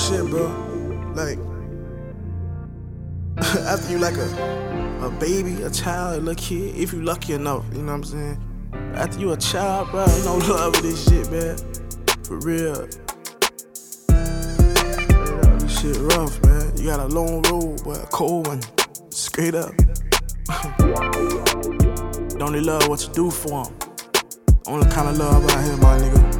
shit, bro. Like, after you like a baby, a child, a little kid, if you lucky enough, you know what I'm saying? After you a child, bro, ain't no love with this shit, man. For real. This shit rough, man. You got a long road, but a cold one. Straight up. Don't only love what you do for them. Only kind of love out here, my nigga.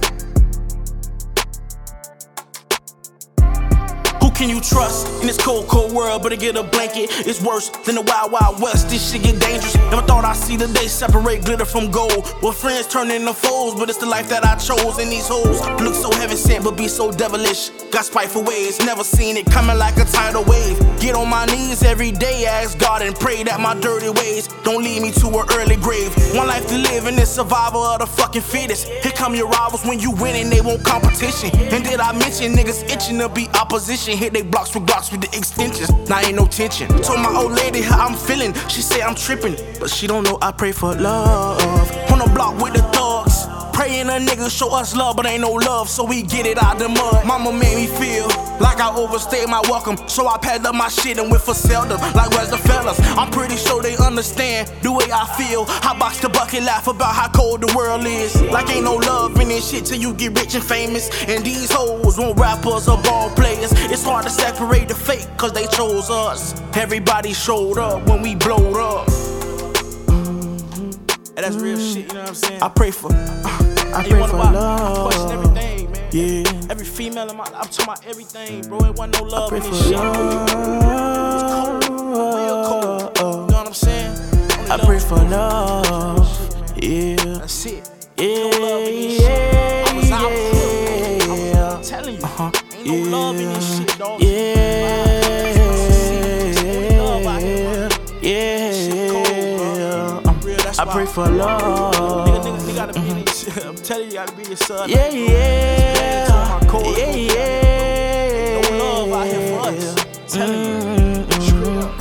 Can you trust in this cold, cold world? But to get a blanket is worse than the wild, wild west. This shit get dangerous. Never thought I'd see the day separate glitter from gold. Well, friends turn into foes, but it's the life that I chose. And these hoes look so heaven sent, but be so devilish. Got spiteful ways, never seen it coming like a tidal wave. Get on my knees every day, ask God and pray that my dirty ways don't lead me to an early grave. One life to live in this survival of the fucking fittest. Here come your rivals when you win and they want competition. And did I mention niggas itching to be opposition? Hit they blocks with the extensions. Now ain't no tension. Told my old lady how I'm feeling. She say I'm tripping, but she don't know I pray for love. On the block with the thugs, praying a nigga show us love, but ain't no love, so we get it out the mud. Mama made me feel like I overstayed my welcome, so I packed up my shit and went for seldom. Like where's the fellas? I'm pretty sure they understand the way I feel. I box the bucket, laugh about how cold the world is. Like ain't no love in this shit till you get rich and famous. And these hoes want rappers or ball players. It's hard to separate the fake, cause they chose us. Everybody showed up when we blowed up. And that's real shit, you know what I'm saying? I pray for love. I question everything, man. Yeah. Every female in my life, I'm talking about everything, bro. It wasn't no love in this shit. It was cold, real cold. You know what I'm saying? I pray for love. Yeah. That's it. Yeah. No love in this shit. I was out. I'm telling you. Ain't no love in this shit, dog. I pray for love. Nigga gotta be this shit. I'm telling you, gotta be your son. Yeah. No love out here for us. I'm telling you. Straight up.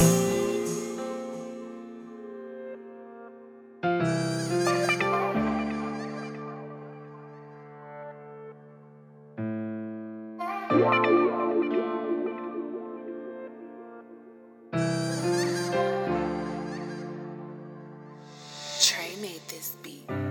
Trey made this beat.